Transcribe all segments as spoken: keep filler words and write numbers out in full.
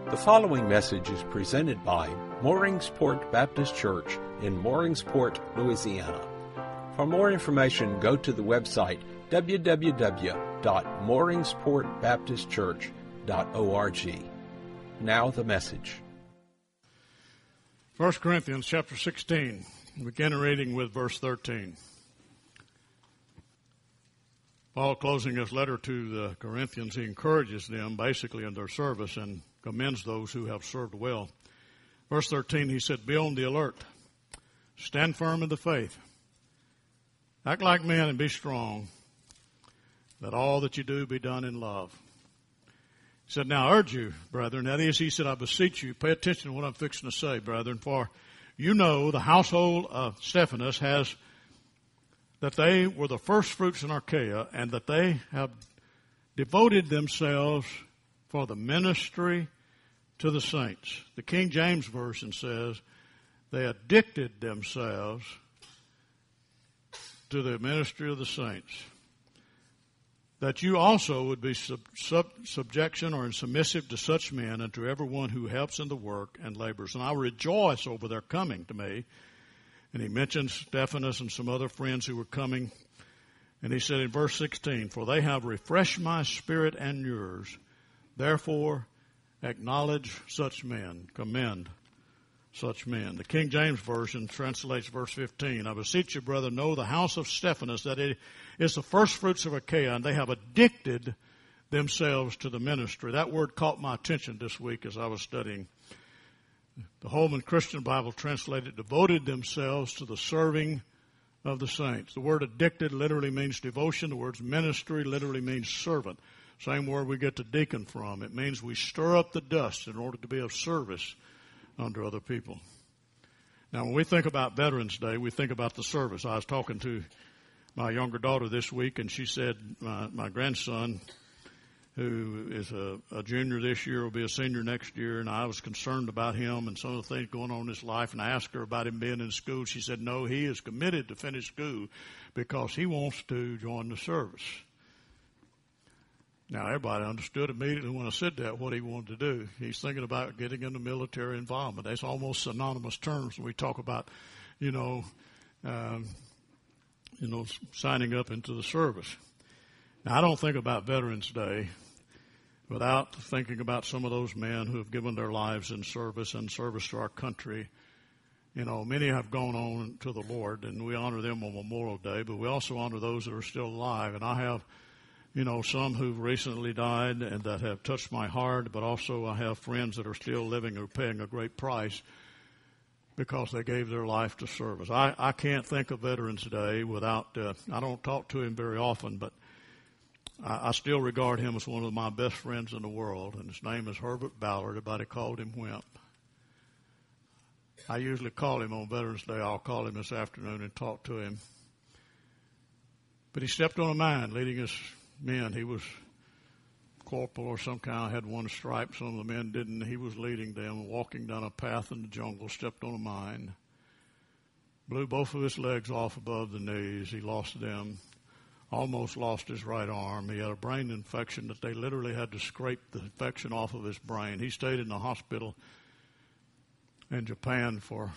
The following message is presented by Mooringsport Baptist Church in Mooringsport, Louisiana. For more information, go to the website w w w dot mooringsport baptist church dot org. Now the message. First Corinthians chapter sixteen, beginning reading with verse thirteen. Paul, closing his letter to the Corinthians, he encourages them basically in their service and commends those who have served well. Verse thirteen, he said, "Be on the alert. Stand firm in the faith. Act like men and be strong. Let all that you do be done in love." He said, "Now I urge you, brethren," that is, he said, "I beseech you, pay attention to what I'm fixing to say, brethren, for you know the household of Stephanas has, that they were the first fruits in Achaia, and that they have devoted themselves for the ministry to the saints." The King James Version says, they addicted themselves to the ministry of the saints. That you also would be sub, sub, subjection or submissive to such men and to everyone who helps in the work and labors. And I rejoice over their coming to me. And he mentions Stephanas and some other friends who were coming. And he said in verse sixteen, "For they have refreshed my spirit and yours. Therefore, acknowledge such men, commend such men." The King James Version translates verse fifteen, "I beseech you, brother, know the house of Stephanas, that it is the first fruits of Achaia, and they have addicted themselves to the ministry." That word caught my attention this week as I was studying. The Holman Christian Bible translated, "devoted themselves to the serving of the saints." The word addicted literally means devotion. The word ministry literally means servant. Same word we get to deacon from. It means we stir up the dust in order to be of service under other people. Now, when we think about Veterans Day, we think about the service. I was talking to my younger daughter this week, and she said my, my grandson, who is a, a junior this year, will be a senior next year, and I was concerned about him and some of the things going on in his life, and I asked her about him being in school. She said, no, he is committed to finish school because he wants to join the service. Now, everybody understood immediately when I said that what he wanted to do. He's thinking about getting into military involvement. That's almost synonymous terms when we talk about, you know, um, you know, signing up into the service. Now, I don't think about Veterans Day without thinking about some of those men who have given their lives in service and service to our country. You know, many have gone on to the Lord, and we honor them on Memorial Day, but we also honor those that are still alive. And I have, you know, some who've recently died and that have touched my heart, but also I have friends that are still living or paying a great price because they gave their life to service. I, I can't think of Veterans Day without, uh, I don't talk to him very often, but I, I still regard him as one of my best friends in the world, and his name is Herbert Ballard. Everybody called him Wimp. I usually call him on Veterans Day. I'll call him this afternoon and talk to him. But he stepped on a mine leading his men. He was corporal or some kind, had one stripe. Some of the men didn't. He was leading them, walking down a path in the jungle, stepped on a mine, blew both of his legs off above the knees. He lost them, almost lost his right arm. He had a brain infection that they literally had to scrape the infection off of his brain. He stayed in the hospital in Japan for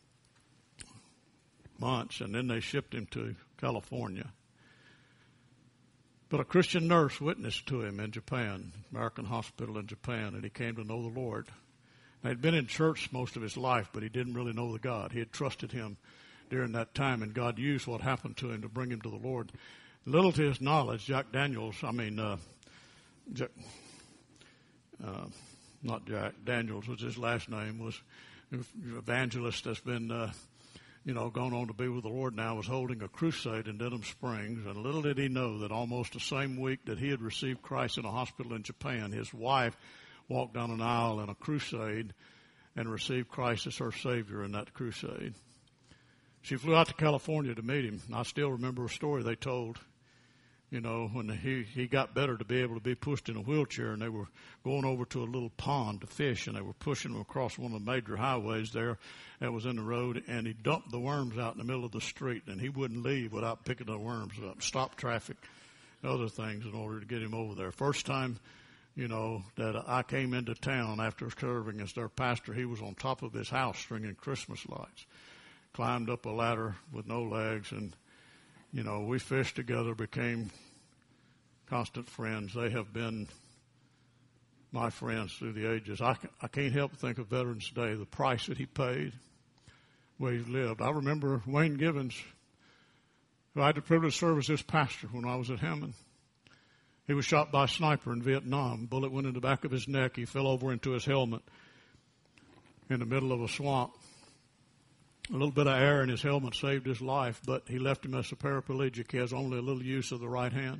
months, and then they shipped him to California. But a Christian nurse witnessed to him in Japan, American hospital in Japan, and he came to know the Lord. He had been in church most of his life, but he didn't really know the God. He had trusted him during that time, and God used what happened to him to bring him to the Lord. Little to his knowledge, Jack Daniels, I mean, uh, Jack, uh, not Jack, Daniels was his last name, was an evangelist that's been uh, you know, gone on to be with the Lord now, was holding a crusade in Denham Springs. And little did he know that almost the same week that he had received Christ in a hospital in Japan, his wife walked down an aisle in a crusade and received Christ as her Savior in that crusade. She flew out to California to meet him. And I still remember a story they told, you know, when he, he got better to be able to be pushed in a wheelchair, and they were going over to a little pond to fish, and they were pushing him across one of the major highways there that was in the road, and he dumped the worms out in the middle of the street, and he wouldn't leave without picking the worms up, stop traffic, other things in order to get him over there. First time you know, that I came into town after serving as their pastor. He was on top of his house stringing Christmas lights, climbed up a ladder with no legs, and, you know, we fished together, became constant friends. They have been my friends through the ages. I, I can't help but think of Veterans Day, the price that he paid, where he lived. I remember Wayne Givens, who I had the privilege to serve as his pastor when I was at Hammond. He was shot by a sniper in Vietnam. Bullet went in the back of his neck. He fell over into his helmet in the middle of a swamp. A little bit of air in his helmet saved his life, but he left him as a paraplegic. He has only a little use of the right hand.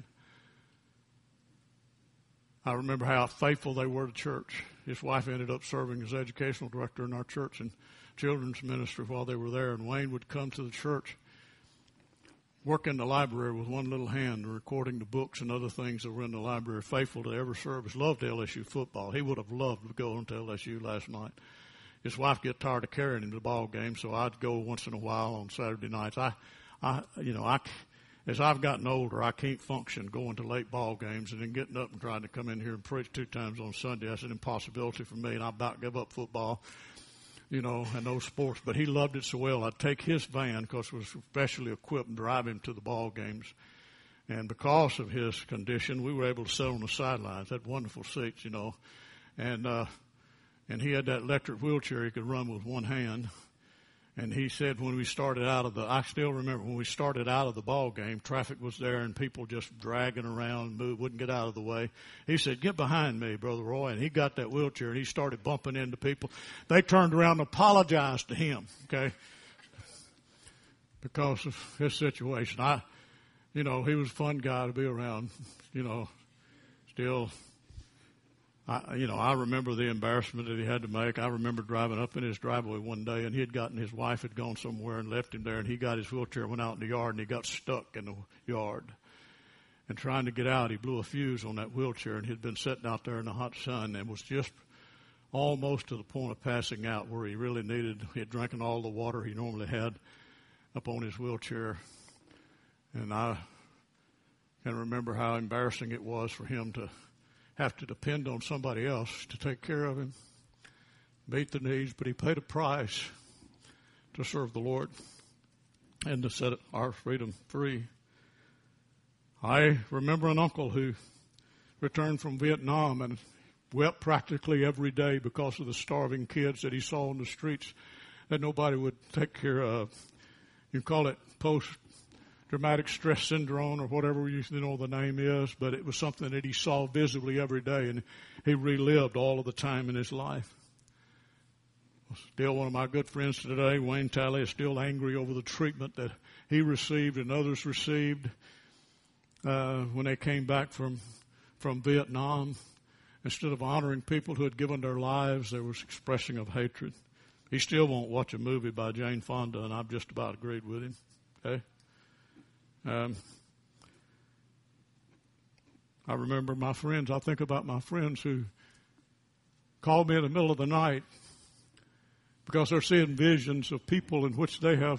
I remember how faithful they were to church. His wife ended up serving as educational director in our church and children's ministry while they were there. And Wayne would come to the church, work in the library with one little hand, recording the books and other things that were in the library, faithful to every service, loved L S U football. He would have loved to go into L S U last night. His wife get tired of carrying him to the ball game, so I'd go once in a while on Saturday nights. I, I, you know, I, as I've gotten older, I can't function going to late ball games and then getting up and trying to come in here and preach two times on Sunday. That's an impossibility for me, and I about give up football, you know, and those sports. But he loved it so well. I'd take his van, because it was specially equipped, and drive him to the ball games. And because of his condition, we were able to sit on the sidelines. Had wonderful seats, you know. And, uh, and he had that electric wheelchair he could run with one hand. And he said when we started out of the, I still remember when we started out of the ball game, traffic was there and people just dragging around, move, wouldn't get out of the way. He said, "Get behind me, Brother Roy." And he got that wheelchair and he started bumping into people. They turned around and apologized to him, okay, because of his situation. I, you know, he was a fun guy to be around, you know, still. I, you know, I remember the embarrassment that he had to make. I remember driving up in his driveway one day, and he had gotten, his wife had gone somewhere and left him there, and he got his wheelchair, went out in the yard, and he got stuck in the yard. And trying to get out, he blew a fuse on that wheelchair, and he'd been sitting out there in the hot sun and was just almost to the point of passing out, where he really needed, he had drinking all the water he normally had up on his wheelchair. And I can remember how embarrassing it was for him to have to depend on somebody else to take care of him, meet the needs, but he paid a price to serve the Lord and to set our freedom free. I remember an uncle who returned from Vietnam and wept practically every day because of the starving kids that he saw on the streets that nobody would take care of. You call it post traumatic stress syndrome or whatever you know the name is, but it was something that he saw visibly every day, and he relived all of the time in his life. Still one of my good friends today, Wayne Talley, is still angry over the treatment that he received and others received uh, when they came back from from Vietnam. Instead of honoring people who had given their lives, there was expressing of hatred. He still won't watch a movie by Jane Fonda, and I've just about agreed with him. Okay. Um, I remember my friends, I think about my friends who called me in the middle of the night because they're seeing visions of people in which they have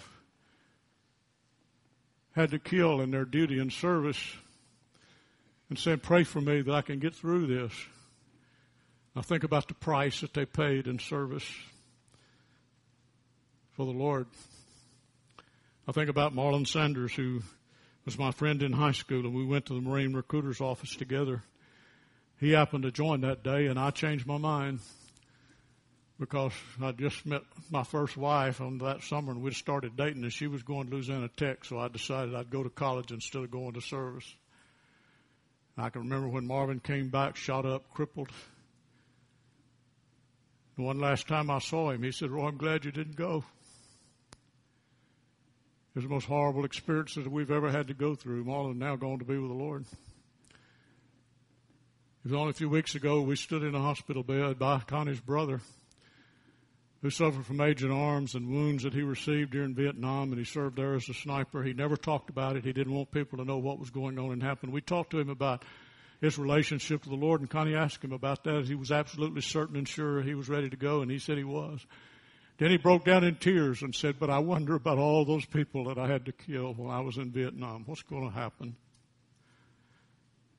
had to kill in their duty and service, and said, "Pray for me that I can get through this." I think about the price that they paid in service for the Lord. I think about Marlon Sanders, who was my friend in high school, and we went to the Marine recruiter's office together. He happened to join that day, and I changed my mind because I just met my first wife on that summer, and we'd started dating, and she was going to Louisiana Tech, so I decided I'd go to college instead of going to service. I can remember when Marvin came back, shot up, crippled. The one last time I saw him, he said, "Roy, I'm glad you didn't go. It was the most horrible experiences that we've ever had to go through. Marlon now gone to be with the Lord." It was only a few weeks ago we stood in a hospital bed by Connie's brother, who suffered from Agent Orange and wounds that he received during Vietnam, and he served there as a sniper. He never talked about it. He didn't want people to know what was going on and happened. We talked to him about his relationship to the Lord, and Connie asked him about that. He was absolutely certain and sure he was ready to go, and he said he was. Then he broke down in tears and said, "But I wonder about all those people that I had to kill when I was in Vietnam. What's going to happen?"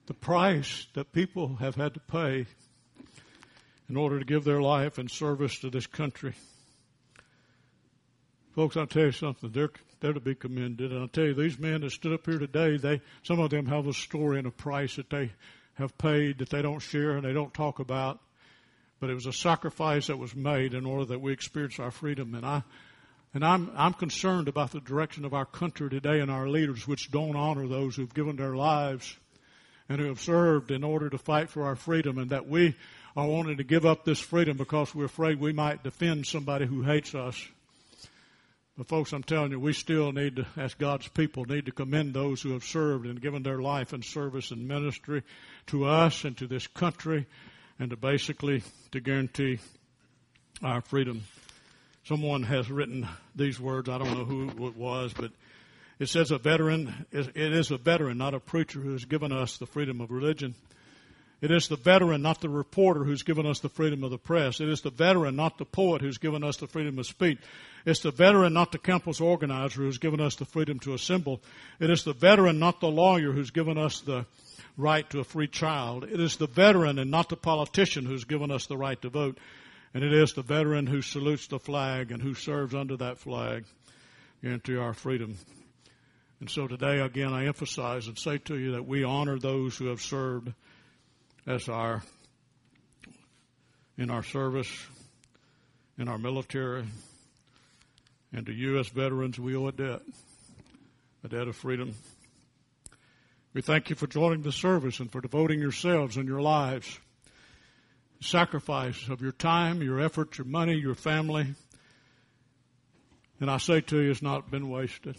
the price that people have had to pay in order to give their life and service to this country. Folks, I'll tell you something. They're, they're to be commended. And I'll tell you, these men that stood up here today, they some of them have a story and a price that they have paid that they don't share and they don't talk about. But it was a sacrifice that was made in order that we experience our freedom. And I, and I'm, I'm concerned about the direction of our country today and our leaders, which don't honor those who've given their lives and who have served in order to fight for our freedom, and that we are wanting to give up this freedom because we're afraid we might defend somebody who hates us. But folks, I'm telling you, we still need to, as God's people, need to commend those who have served and given their life and service and ministry to us and to this country, and to basically to guarantee our freedom. Someone has written these words. I don't know who it was, but it says a veteran, it is a veteran, not a preacher, who has given us the freedom of religion. It is the veteran, not the reporter, who's given us the freedom of the press. It is the veteran, not the poet, who's given us the freedom of speech. It's the veteran, not the campus organizer, who's given us the freedom to assemble. It is the veteran, not the lawyer, who's given us the right to a free child. It is the veteran and not the politician who's given us the right to vote. And it is the veteran who salutes the flag and who serves under that flag, guarantee our freedom. And so today, again, I emphasize and say to you that we honor those who have served as our, in our service, in our military, and to you as veterans, we owe a debt, a debt of freedom. We thank you for joining the service and for devoting yourselves and your lives, sacrifice of your time, your effort, your money, your family. And I say to you, it's not been wasted.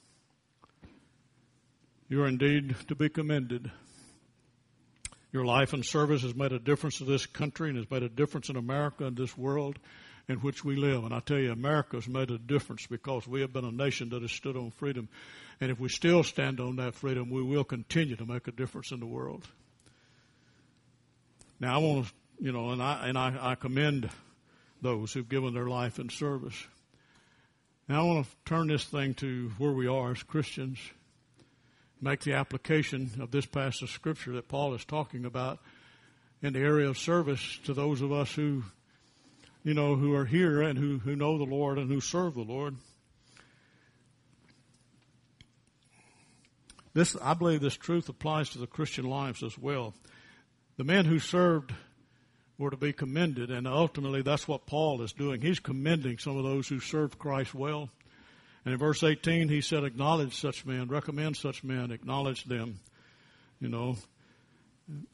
You are indeed to be commended. Your life and service has made a difference to this country and has made a difference in America and this world in which we live. And I tell you, America has made a difference because we have been a nation that has stood on freedom. And if we still stand on that freedom, we will continue to make a difference in the world. Now, I want to, you know, and I and I, I commend those who've given their life in service. Now, I want to turn this thing to where we are as Christians, make the application of this passage of Scripture that Paul is talking about in the area of service to those of us who, you know, who are here and who, who know the Lord and who serve the Lord. This, I believe this truth applies to the Christian lives as well. The men who served were to be commended, and ultimately that's what Paul is doing. He's commending some of those who served Christ well. And in verse eighteen, he said, acknowledge such men, recommend such men, acknowledge them, you know. And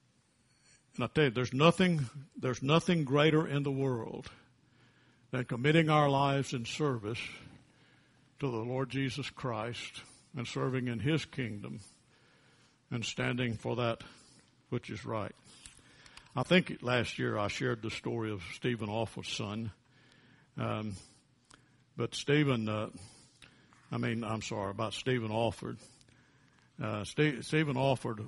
I tell you, there's nothing, there's nothing greater in the world than committing our lives in service to the Lord Jesus Christ and serving in His kingdom and standing for that which is right. I think last year I shared the story of Stephen Alford's son. Um, but Stephen, uh, I mean, I'm sorry, about Stephen Alford. Uh, Steve, Stephen Alford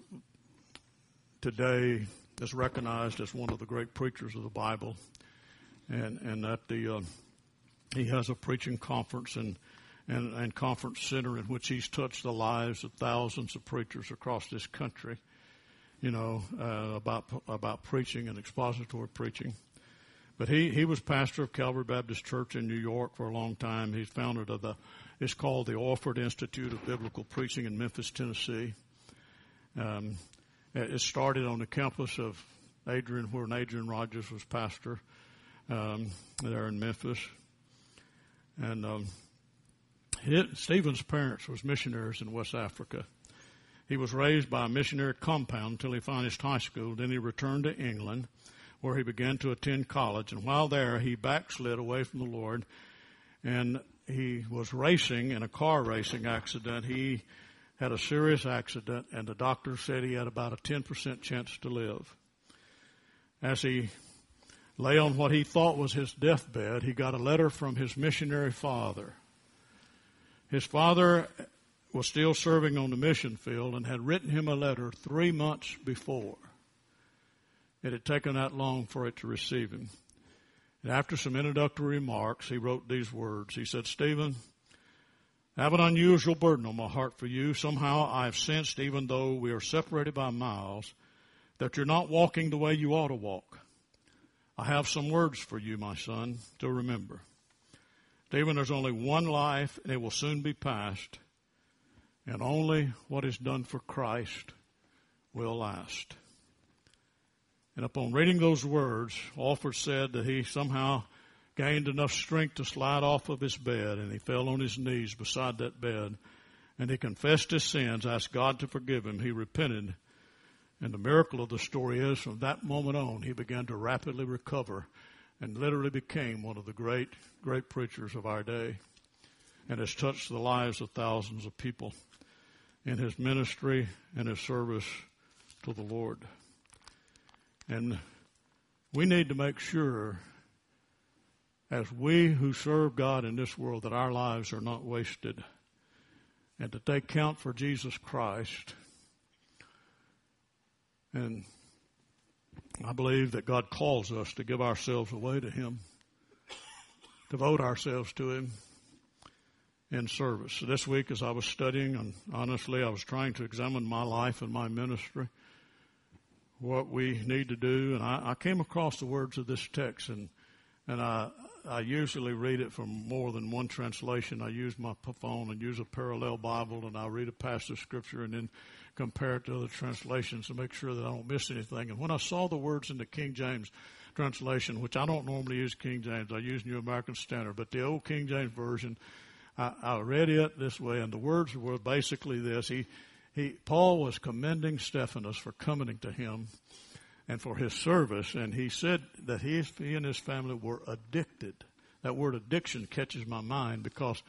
today is recognized as one of the great preachers of the Bible, and and that the uh, he has a preaching conference and, and and conference center in which he's touched the lives of thousands of preachers across this country, you know, uh, about about preaching and expository preaching. But he, he was pastor of Calvary Baptist Church in New York for a long time. He's founder of the, it's called the Alford Institute of Biblical Preaching in Memphis, Tennessee. Um, it started on the campus of Adrian, where Adrian Rogers was pastor, um, there in Memphis. And um, his, Stephen's parents was missionaries in West Africa. He was raised by a missionary compound until he finished high school. Then he returned to England, where he began to attend college. And while there, he backslid away from the Lord, and he was racing in a car racing accident. He had a serious accident, and the doctor said he had about a ten percent chance to live. As he lay on what he thought was his deathbed, he got a letter from his missionary father. His father was still serving on the mission field and had written him a letter three months before. It had taken that long for it to receive him. And after some introductory remarks, he wrote these words. He said, Stephen, I have an unusual burden on my heart for you. Somehow I've sensed, even though we are separated by miles, that you're not walking the way you ought to walk. I have some words for you, my son, to remember. Stephen, there's only one life, and it will soon be past, and only what is done for Christ will last. And upon reading those words, Alford said that he somehow gained enough strength to slide off of his bed, and he fell on his knees beside that bed, and he confessed his sins, asked God to forgive him. He repented, and the miracle of the story is from that moment on, he began to rapidly recover and literally became one of the great, great preachers of our day, and has touched the lives of thousands of people in his ministry and his service to the Lord. And we need to make sure, as we who serve God in this world, that our lives are not wasted and that they count for Jesus Christ. And I believe that God calls us to give ourselves away to Him, devote ourselves to Him in service. So this week as I was studying, and honestly I was trying to examine my life and my ministry, what we need to do, and I, I came across the words of this text, and and I I usually read it from more than one translation. I use my phone and use a parallel Bible, and I read a passage of Scripture and then compare it to other translations to make sure that I don't miss anything. And when I saw the words in the King James translation, which I don't normally use King James, I use New American Standard, but the old King James Version, I, I read it this way, and the words were basically this. He He, Paul was commending Stephanas for coming to him and for his service, and he said that he, he and his family were addicted. That word addiction catches my mind because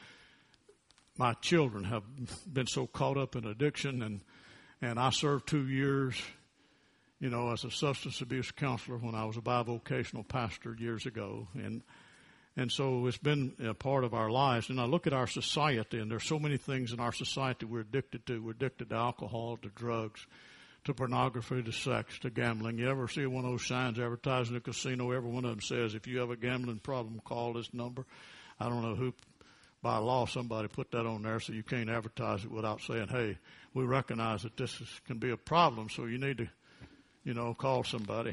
my children have been so caught up in addiction, and, and I served two years, you know, as a substance abuse counselor when I was a bivocational pastor years ago, and And so it's been a part of our lives. And I look at our society, and there's so many things in our society we're addicted to. We're addicted to alcohol, to drugs, to pornography, to sex, to gambling. You ever see one of those signs advertising a casino? Every one of them says, if you have a gambling problem, call this number. I don't know who, by law, somebody put that on there so you can't advertise it without saying, hey, we recognize that this is, can be a problem, so you need to, you know, call somebody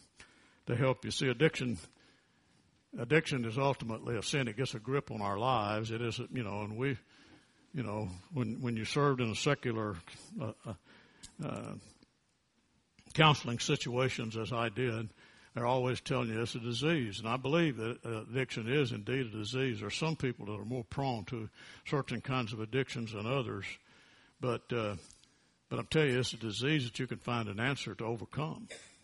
to help you. See, addiction... Addiction is ultimately a sin. It gets a grip on our lives. It is, you know, and we, you know, when when you served in a secular uh, uh, counseling situations, as I did, they're always telling you it's a disease. And I believe that addiction is indeed a disease. There are some people that are more prone to certain kinds of addictions than others. But, uh, but I'm telling you, it's a disease that you can find an answer to overcome.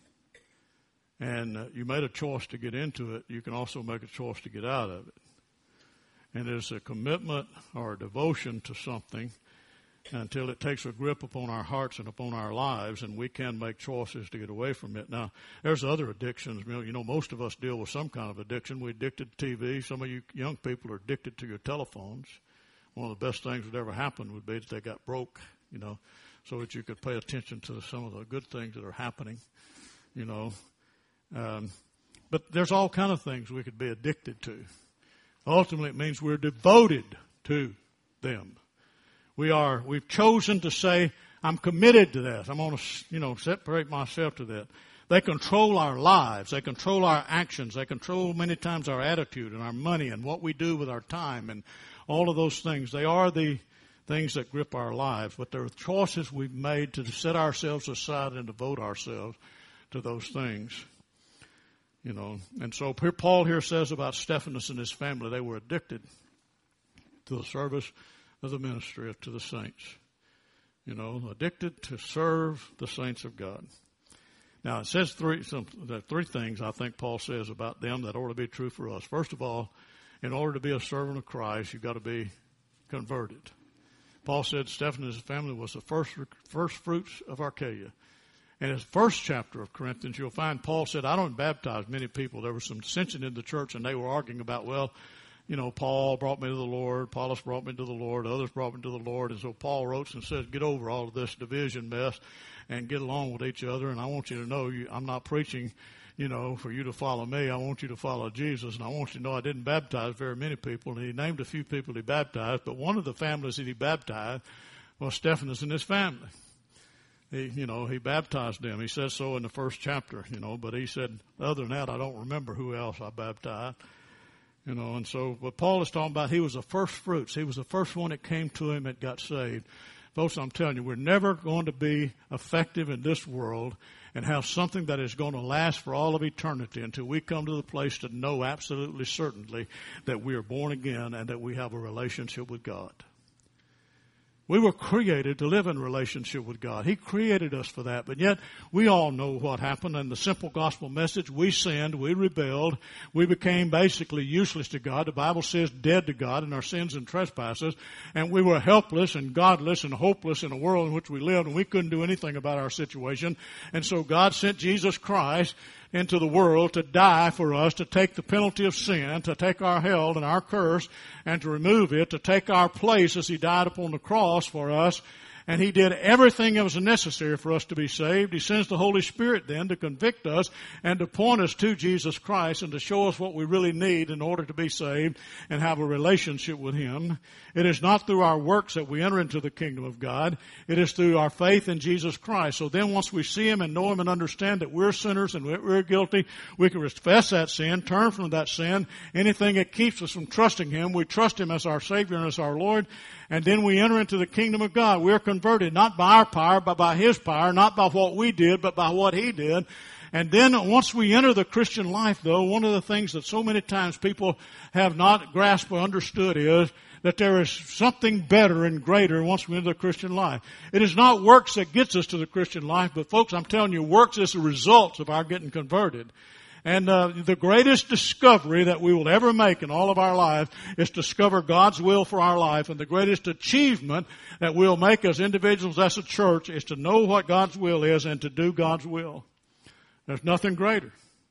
And uh, you made a choice to get into it. You can also make a choice to get out of it. And it's a commitment or a devotion to something until it takes a grip upon our hearts and upon our lives, and we can make choices to get away from it. Now, there's other addictions. You know, most of us deal with some kind of addiction. We're addicted to T V. Some of you young people are addicted to your telephones. One of the best things that ever happened would be that they got broke, you know, so that you could pay attention to some of the good things that are happening, you know. Um, but there's all kind of things we could be addicted to. Ultimately, it means we're devoted to them. We are, we've chosen to say, I'm committed to this. I'm going to, you know, separate myself to that. They control our lives. They control our actions. They control many times our attitude and our money and what we do with our time and all of those things. They are the things that grip our lives, but they're choices we've made to set ourselves aside and devote ourselves to those things. You know, and so Paul here says about Stephanas and his family, they were addicted to the service of the ministry to the saints. You know, addicted to serve the saints of God. Now, it says three, some, there are three things I think Paul says about them that ought to be true for us. First of all, in order to be a servant of Christ, you've got to be converted. Paul said Stephanas' family was the first first fruits of Archaea. In his first chapter of Corinthians, you'll find Paul said, I don't baptize many people. There was some dissension in the church, and they were arguing about, well, you know, Paul brought me to the Lord, Apollos brought me to the Lord, others brought me to the Lord. And so Paul wrote and said, get over all of this division mess and get along with each other. And I want you to know, you, I'm not preaching, you know, for you to follow me, I want you to follow Jesus. And I want you to know I didn't baptize very many people. And he named a few people he baptized, but one of the families that he baptized was Stephanus and his family. He, you know, he baptized them. He says so in the first chapter, you know, but he said, other than that, I don't remember who else I baptized. You know, and so what Paul is talking about, he was the first fruits. He was the first one that came to him that got saved. Folks, I'm telling you, we're never going to be effective in this world and have something that is going to last for all of eternity until we come to the place to know absolutely certainly that we are born again and that we have a relationship with God. We were created to live in relationship with God. He created us for that. But yet, we all know what happened in the simple gospel message. We sinned. We rebelled. We became basically useless to God. The Bible says dead to God in our sins and trespasses. And we were helpless and godless and hopeless in the world in which we lived. And we couldn't do anything about our situation. And so God sent Jesus Christ into the world to die for us, to take the penalty of sin, to take our hell and our curse and to remove it, to take our place as he died upon the cross for us. And he did everything that was necessary for us to be saved. He sends the Holy Spirit then to convict us and to point us to Jesus Christ and to show us what we really need in order to be saved and have a relationship with him. It is not through our works that we enter into the kingdom of God. It is through our faith in Jesus Christ. So then once we see him and know him and understand that we're sinners and we're guilty, we can confess that sin, turn from that sin. Anything that keeps us from trusting him, we trust him as our Savior and as our Lord. And then we enter into the kingdom of God. We're converted not by our power, but by his power, not by what we did, but by what he did. And then once we enter the Christian life, though, one of the things that so many times people have not grasped or understood is that there is something better and greater once we enter the Christian life. It is not works that gets us to the Christian life, but folks, I'm telling you, works is the result of our getting converted. And uh, the greatest discovery that we will ever make in all of our life is discover God's will for our life. And the greatest achievement that we'll make as individuals, as a church, is to know what God's will is and to do God's will. There's nothing greater.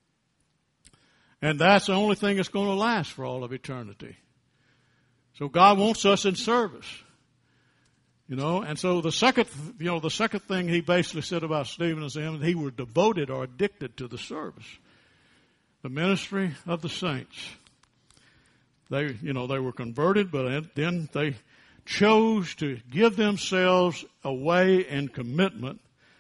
And that's the only thing that's going to last for all of eternity. So God wants us in service. You know, and so the second, you know, the second thing he basically said about Stephen is him, he was devoted or addicted to the service. The ministry of the saints. They, you know, they were converted, but then they chose to give themselves away in commitment.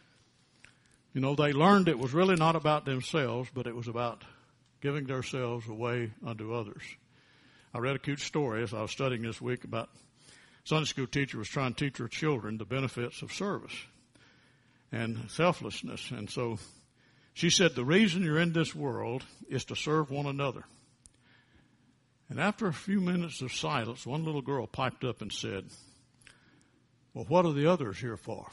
You know, they learned it was really not about themselves, but it was about giving themselves away unto others. I read a cute story as I was studying this week about a Sunday school teacher was trying to teach her children the benefits of service and selflessness. And so she said, the reason you're in this world is to serve one another. And after a few minutes of silence, one little girl piped up and said, well, what are the others here for?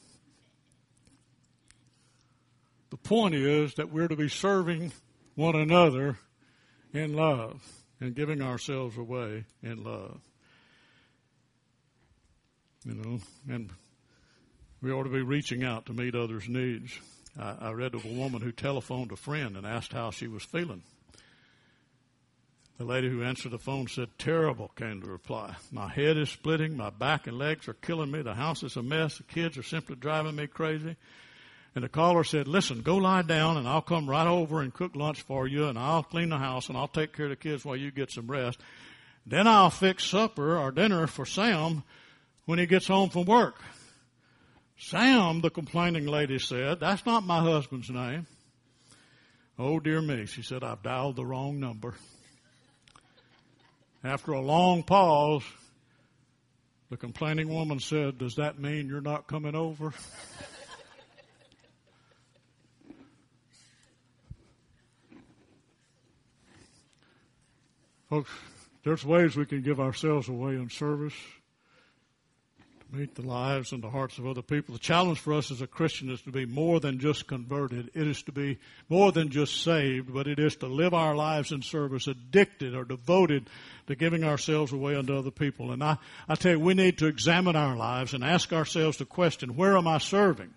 The point is that we're to be serving one another in love and giving ourselves away in love. You know, and we ought to be reaching out to meet others' needs. I, I read of a woman who telephoned a friend and asked how she was feeling. The lady who answered the phone said, terrible, came the reply. My head is splitting. My back and legs are killing me. The house is a mess. The kids are simply driving me crazy. And the caller said, listen, go lie down and I'll come right over and cook lunch for you and I'll clean the house and I'll take care of the kids while you get some rest. Then I'll fix supper or dinner for Sam when he gets home from work. Sam, the complaining lady said, that's not my husband's name. Oh, dear me, she said, I've dialed the wrong number. After a long pause, the complaining woman said, does that mean you're not coming over? Folks, there's ways we can give ourselves away in service to meet the lives and the hearts of other people. The challenge for us as a Christian is to be more than just converted. It is to be more than just saved, but it is to live our lives in service, addicted or devoted to giving ourselves away unto other people. And I, I tell you, we need to examine our lives and ask ourselves the question, where am I serving?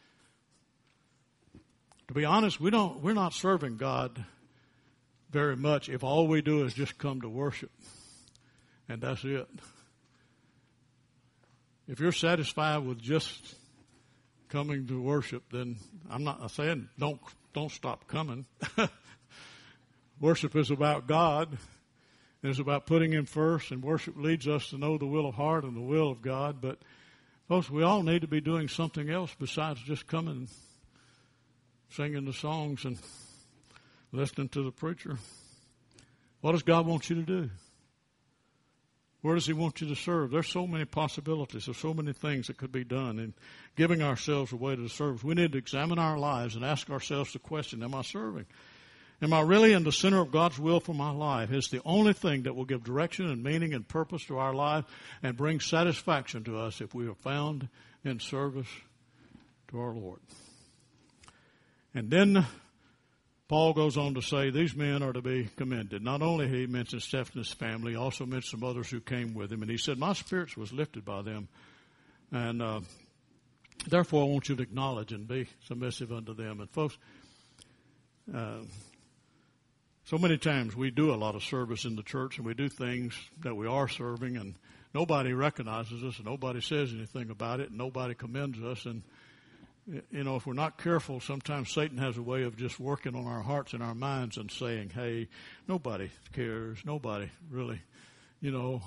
To be honest, we don't, we're not serving God very much if all we do is just come to worship. And that's it. If you're satisfied with just coming to worship, then I'm not saying don't don't stop coming. Worship is about God. It's about putting Him first, and worship leads us to know the will of heart and the will of God. But, folks, we all need to be doing something else besides just coming, singing the songs and listening to the preacher. What does God want you to do? Where does He want you to serve? There's so many possibilities. There's so many things that could be done in giving ourselves away to the service. We need to examine our lives and ask ourselves the question, am I serving? Am I really in the center of God's will for my life? It's the only thing that will give direction and meaning and purpose to our life and bring satisfaction to us if we are found in service to our Lord. And then Paul goes on to say these men are to be commended. Not only he mentions Stephanus' family, he also mentioned some others who came with him. And he said, my spirits was lifted by them. And uh, therefore I want you to acknowledge and be submissive unto them. And folks, uh, so many times we do a lot of service in the church and we do things that we are serving and nobody recognizes us and nobody says anything about it and nobody commends us. And, you know, if we're not careful, sometimes Satan has a way of just working on our hearts and our minds and saying, hey, nobody cares. Nobody really, you know,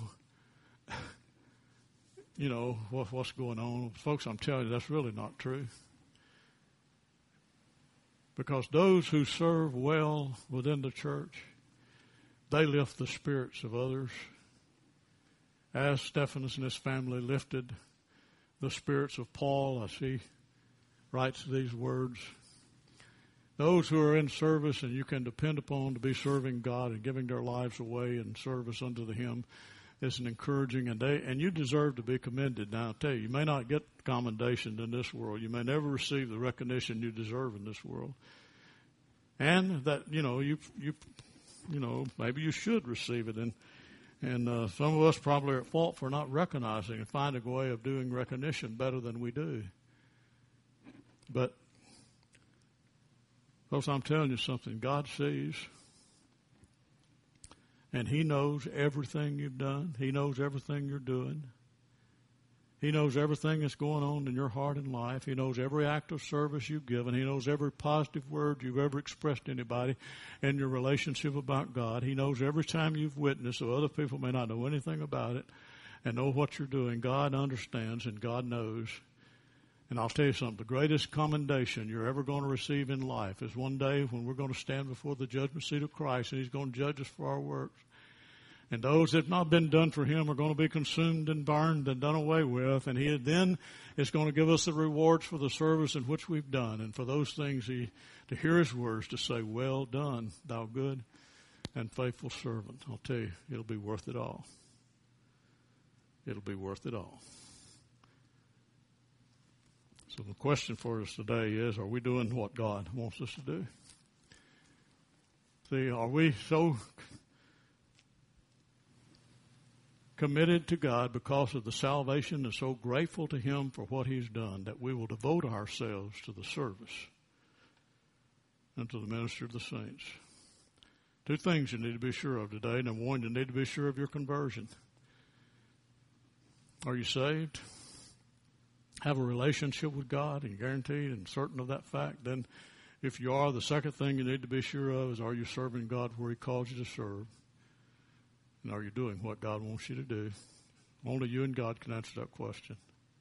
you know, what, what's going on. Folks, I'm telling you, that's really not true. Because those who serve well within the church, they lift the spirits of others. As Stephanus and his family lifted the spirits of Paul as he writes these words. Those who are in service and you can depend upon to be serving God and giving their lives away in service unto the Him is an encouraging, and they and you deserve to be commended. Now, I'll tell you, you may not get commendation in this world. You may never receive the recognition you deserve in this world. And that, you know, you you you know, maybe you should receive it. And and uh, some of us probably are at fault for not recognizing and finding a way of doing recognition better than we do. But, folks, I'm telling you something. God sees. And He knows everything you've done. He knows everything you're doing. He knows everything that's going on in your heart and life. He knows every act of service you've given. He knows every positive word you've ever expressed to anybody in your relationship about God. He knows every time you've witnessed, so other people may not know anything about it and know what you're doing. God understands and God knows. And I'll tell you something, the greatest commendation you're ever going to receive in life is one day when we're going to stand before the judgment seat of Christ and He's going to judge us for our works. And those that have not been done for Him are going to be consumed and burned and done away with. And He then is going to give us the rewards for the service in which we've done. And for those things, He to hear His words to say, well done, thou good and faithful servant. I'll tell you, it'll be worth it all. It'll be worth it all. So the question for us today is, are we doing what God wants us to do? See, are we so committed to God because of the salvation and so grateful to Him for what He's done that we will devote ourselves to the service and to the ministry of the saints? Two things you need to be sure of today. Number one, you need to be sure of your conversion. Are you saved? Have a relationship with God and guaranteed and certain of that fact? Then if you are, the second thing you need to be sure of is, are you serving God where He calls you to serve? And are you doing what God wants you to do? Only you and God can answer that question.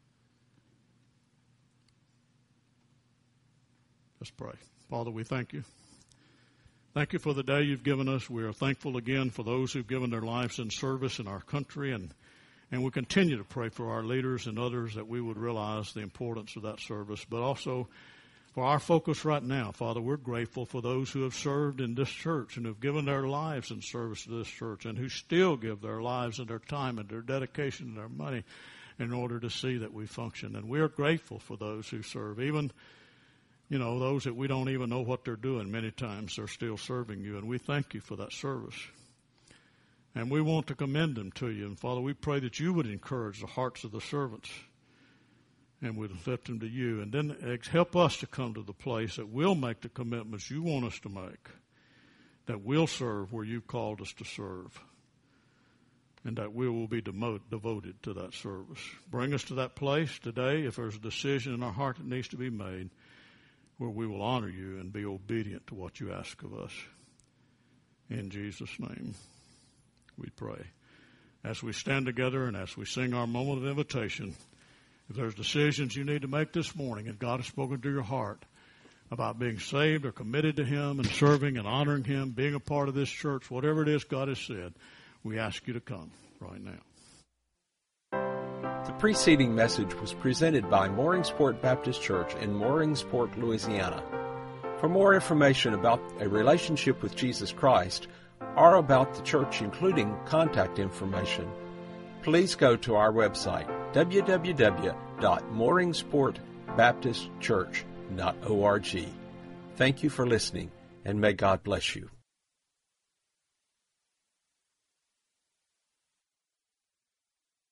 Let's pray. Father, we thank you. Thank you for the day you've given us. We are thankful again for those who've given their lives in service in our country, and And we continue to pray for our leaders and others that we would realize the importance of that service. But also for our focus right now, Father, we're grateful for those who have served in this church and who have given their lives in service to this church and who still give their lives and their time and their dedication and their money in order to see that we function. And we are grateful for those who serve. Even, you know, those that we don't even know what they're doing, many times they're still serving you. And we thank you for that service. And we want to commend them to you. And, Father, we pray that you would encourage the hearts of the servants and would lift them to you. And then help us to come to the place that we'll make the commitments you want us to make, that we'll serve where you've called us to serve. and that we will be demote, devoted to that service. Bring us to that place today, if there's a decision in our heart that needs to be made, where we will honor you and be obedient to what you ask of us. In Jesus' name, we pray. As we stand together and as we sing our moment of invitation, if there's decisions you need to make this morning and God has spoken to your heart about being saved or committed to Him and serving and honoring Him, being a part of this church, whatever it is God has said, we ask you to come right now. The preceding message was presented by Mooringsport Baptist Church in Mooringsport, Louisiana. For more information about a relationship with Jesus Christ or about the church, including contact information, please go to our website, w w w dot mooringsport baptist church dot org. Thank you for listening, and may God bless you.